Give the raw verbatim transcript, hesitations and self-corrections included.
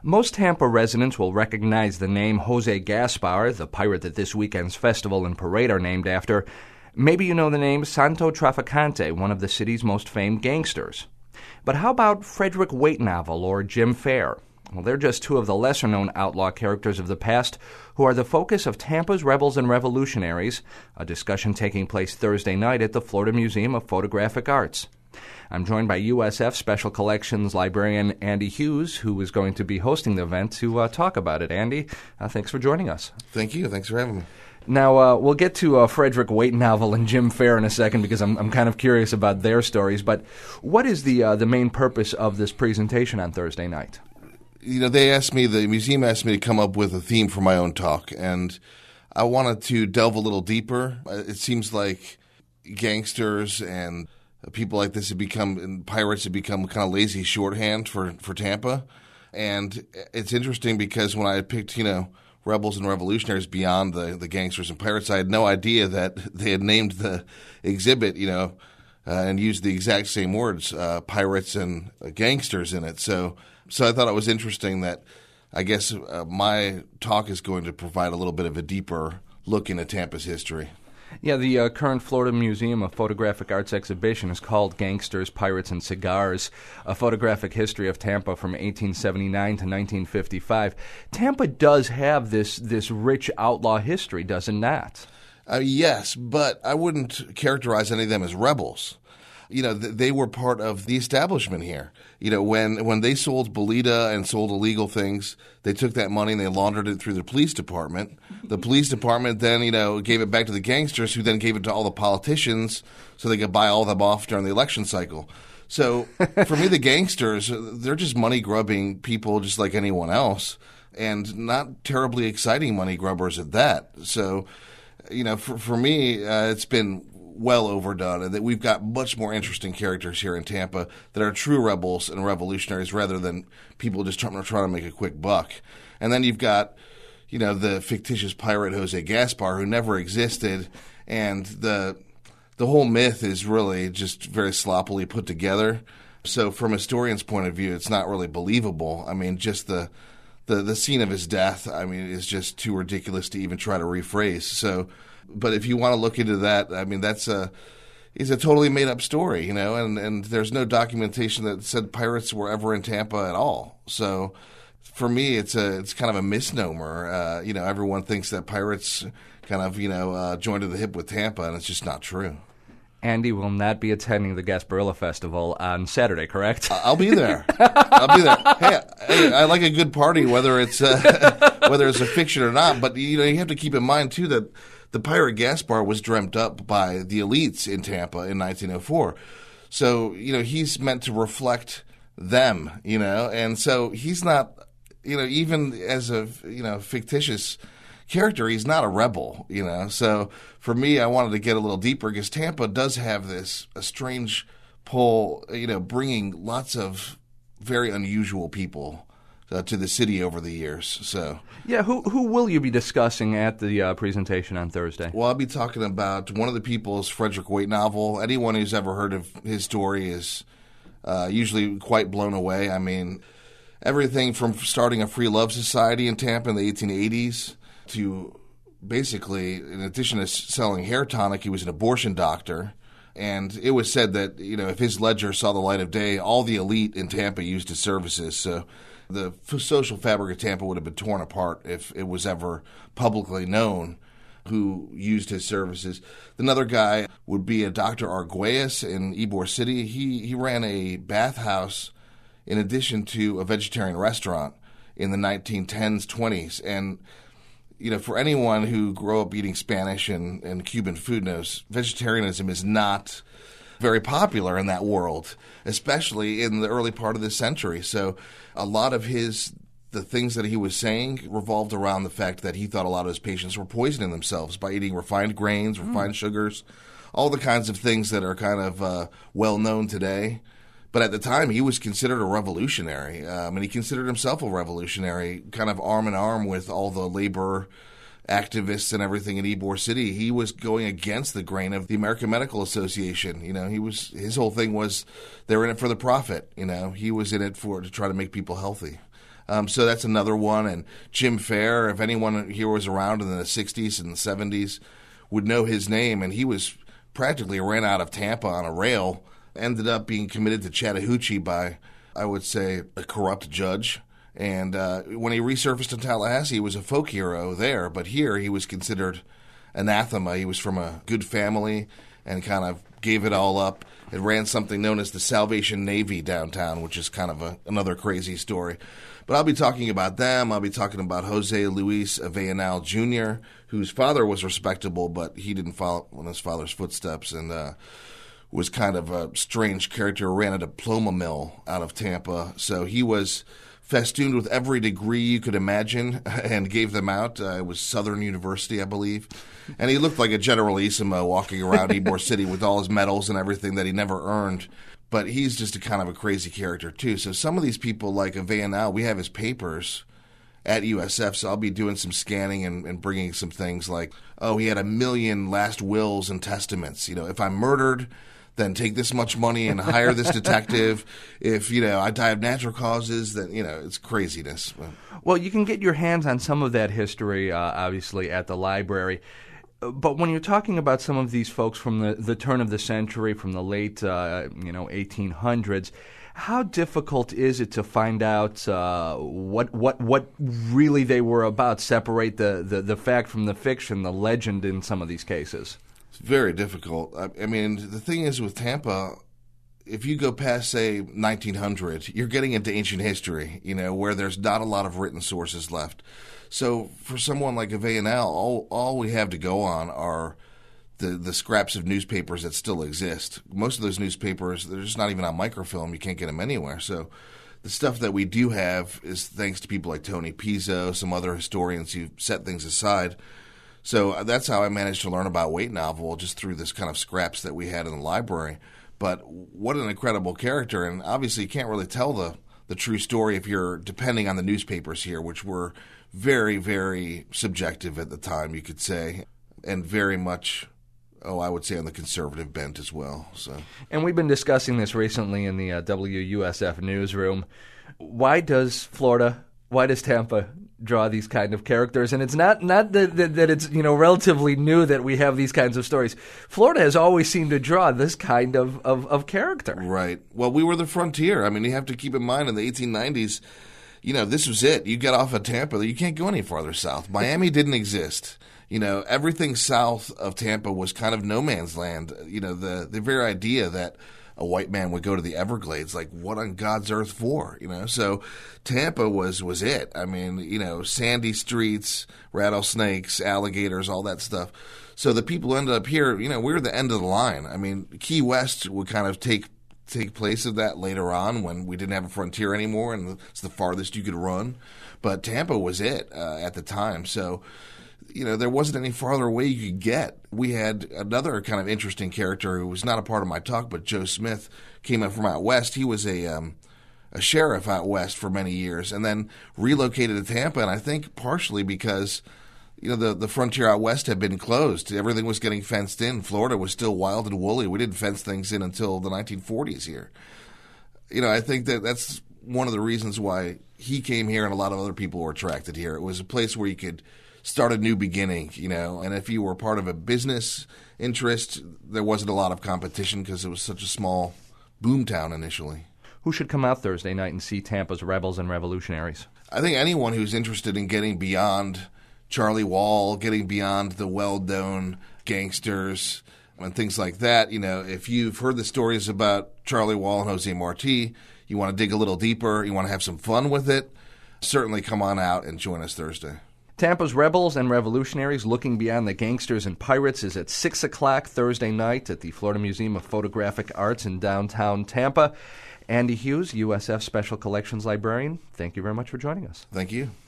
Most Tampa residents will recognize the name Jose Gaspar, the pirate that this weekend's festival and parade are named after. Maybe you know the name Santo Traficante, one of the city's most famed gangsters. But how about Frederick Waitnovel or Jim Fair? Well, they're just two of the lesser-known outlaw characters of the past who are the focus of Tampa's Rebels and Revolutionaries, a discussion taking place Thursday night at the Florida Museum of Photographic Arts. I'm joined by U S F Special Collections librarian Andy Hughes, who is going to be hosting the event to uh, talk about it. Andy, uh, thanks for joining us. Thank you. Thanks for having me. Now, uh, we'll get to uh, Frederick Waitnovel and Jim Fair in a second because I'm, I'm kind of curious about their stories. But what is the uh, the main purpose of this presentation on Thursday night? You know, they asked me, the museum asked me to come up with a theme for my own talk, and I wanted to delve a little deeper. It seems like gangsters and people like this have become, and pirates have become kind of lazy shorthand for, for Tampa. And it's interesting because when I picked, you know, Rebels and Revolutionaries beyond the, the gangsters and pirates, I had no idea that they had named the exhibit, you know, uh, and used the exact same words, uh, pirates and uh, gangsters in it. So so I thought it was interesting that I guess uh, my talk is going to provide a little bit of a deeper look into Tampa's history. Yeah, the uh, current Florida Museum of Photographic Arts exhibition is called Gangsters, Pirates, and Cigars, a photographic history of Tampa from eighteen seventy-nine to nineteen fifty-five. Tampa does have this this rich outlaw history, does it not? Uh, yes, but I wouldn't characterize any of them as rebels. You know, th- they were part of the establishment here. You know, when when they sold Bolita and sold illegal things, they took that money and they laundered it through the police department. The police department then, you know, gave it back to the gangsters, who then gave it to all the politicians so they could buy all of them off during the election cycle. So for me, the gangsters, they're just money-grubbing people just like anyone else, and not terribly exciting money grubbers at that. So, you know, for, for me, uh, it's been well overdone, and that we've got much more interesting characters here in Tampa that are true rebels and revolutionaries rather than people just trying to try to make a quick buck. And then you've got, you know, the fictitious pirate Jose Gaspar, who never existed, and the the whole myth is really just very sloppily put together. So from a historian's point of view, it's not really believable. I mean, just the the the scene of his death, I mean, is just too ridiculous to even try to rephrase. So, but if you want to look into that, I mean, that's a it's a totally made up story, you know, and, and there's no documentation that said pirates were ever in Tampa at all. So for me, it's a it's kind of a misnomer. Uh, you know, everyone thinks that pirates kind of, you know, uh, joined at the hip with Tampa, and it's just not true. Andy will not be attending the Gasparilla Festival on Saturday, correct? I'll be there. I'll be there. Hey, hey, I like a good party, whether it's uh, whether it's a fiction or not. But you know, you have to keep in mind too that the pirate Gaspar was dreamt up by the elites in Tampa in nineteen oh four. So you know, he's meant to reflect them. You know, and so he's not. You know, even as a you know fictitious character, he's not a rebel, you know. So for me, I wanted to get a little deeper because Tampa does have this a strange pull, you know, bringing lots of very unusual people uh, to the city over the years. So yeah, who who will you be discussing at the uh, presentation on Thursday? Well, I'll be talking about one of the people is Frederick Waitnovel. Anyone who's ever heard of his story is uh, usually quite blown away. I mean, everything from starting a free love society in Tampa in the eighteen eighties to basically, in addition to selling hair tonic, he was an abortion doctor. And it was said that, you know, if his ledger saw the light of day, all the elite in Tampa used his services. So the social fabric of Tampa would have been torn apart if it was ever publicly known who used his services. Another guy would be a Doctor Arguelles in Ybor City. He, he ran a bathhouse in addition to a vegetarian restaurant in the nineteen tens, twenties. And you know, for anyone who grew up eating Spanish and, and Cuban food knows, vegetarianism is not very popular in that world, especially in the early part of this century. So a lot of his, the things that he was saying revolved around the fact that he thought a lot of his patients were poisoning themselves by eating refined grains, refined mm. sugars, all the kinds of things that are kind of uh, well known today. But at the time, he was considered a revolutionary, um, and he considered himself a revolutionary, kind of arm in arm with all the labor activists and everything in Ybor City. He was going against the grain of the American Medical Association. You know, he was his whole thing was they're in it for the profit. You know, he was in it for to try to make people healthy. Um, so that's another one. And Jim Fair, if anyone here was around in the sixties and the seventies, would know his name. And he was practically ran out of Tampa on a rail, ended up being committed to Chattahoochee by, I would say, a corrupt judge. And uh, when he resurfaced in Tallahassee, he was a folk hero there. But here he was considered anathema. He was from a good family and kind of gave it all up. It ran something known as the Salvation Navy downtown, which is kind of a, another crazy story. But I'll be talking about them. I'll be talking about Jose Luis Avellanal Junior, whose father was respectable, but he didn't follow in his father's footsteps and uh, was kind of a strange character, ran a diploma mill out of Tampa. So he was festooned with every degree you could imagine and gave them out. Uh, it was Southern University, I believe. And he looked like a generalissimo walking around Ybor City with all his medals and everything that he never earned. But he's just a kind of a crazy character, too. So some of these people, like Avellanal, we have his papers at U S F, so I'll be doing some scanning and, and bringing some things like, oh, he had a million last wills and testaments. You know, if I'm murdered, then take this much money and hire this detective. If, you know, I die of natural causes, then, you know, it's craziness. Well, you can get your hands on some of that history, uh, obviously, at the library. But when you're talking about some of these folks from the, the turn of the century, from the late, uh, you know, eighteen hundreds, how difficult is it to find out uh, what what what really they were about, separate the, the, the fact from the fiction, the legend in some of these cases? It's very difficult. I, I mean, the thing is with Tampa, if you go past, say, nineteen hundred, you're getting into ancient history, you know, where there's not a lot of written sources left. So for someone like Avellanal, all, all we have to go on are the, the scraps of newspapers that still exist. Most of those newspapers, they're just not even on microfilm. You can't get them anywhere. So the stuff that we do have is thanks to people like Tony Pizzo, some other historians who set things aside. So that's how I managed to learn about Weight Novel, just through this kind of scraps that we had in the library. But what an incredible character. And obviously you can't really tell the, the true story if you're depending on the newspapers here, which were very, very subjective at the time, you could say, and very much, oh, I would say on the conservative bent as well. So, and we've been discussing this recently in the uh, W U S F newsroom. Why does Florida, why does Tampa draw these kind of characters? And it's not not that, that, that it's, you know, relatively new that we have these kinds of stories. Florida has always seemed to draw this kind of, of, of character. Right. Well, we were the frontier. I mean, you have to keep in mind in the eighteen nineties, you know, this was it. You get off of Tampa, you can't go any farther south. Miami didn't exist. You know, everything south of Tampa was kind of no man's land. You know, the, the very idea that a white man would go to the Everglades, like what on God's earth for, you know? So Tampa was, was it. I mean, you know, sandy streets, rattlesnakes, alligators, all that stuff. So the people who ended up here, you know, we were the end of the line. I mean, Key West would kind of take take place of that later on when we didn't have a frontier anymore and it's the farthest you could run. But Tampa was it uh, at the time. So, you know, there wasn't any farther away you could get. We had another kind of interesting character who was not a part of my talk, but Joe Smith came up from out west. He was a um, a sheriff out west for many years and then relocated to Tampa, and I think partially because, you know, the, the frontier out west had been closed. Everything was getting fenced in. Florida was still wild and woolly. We didn't fence things in until the nineteen forties here. You know, I think that that's one of the reasons why he came here and a lot of other people were attracted here. It was a place where you could start a new beginning, you know, and if you were part of a business interest, there wasn't a lot of competition because it was such a small boom town initially. Who should come out Thursday night and see Tampa's Rebels and Revolutionaries? I think anyone who's interested in getting beyond Charlie Wall, getting beyond the well-known gangsters and things like that. You know, if you've heard the stories about Charlie Wall and Jose Marti, you want to dig a little deeper, you want to have some fun with it, certainly come on out and join us Thursday. Tampa's Rebels and Revolutionaries, Looking Beyond the Gangsters and Pirates, is at six o'clock Thursday night at the Florida Museum of Photographic Arts in downtown Tampa. Andy Hughes, U S F Special Collections Librarian, thank you very much for joining us. Thank you.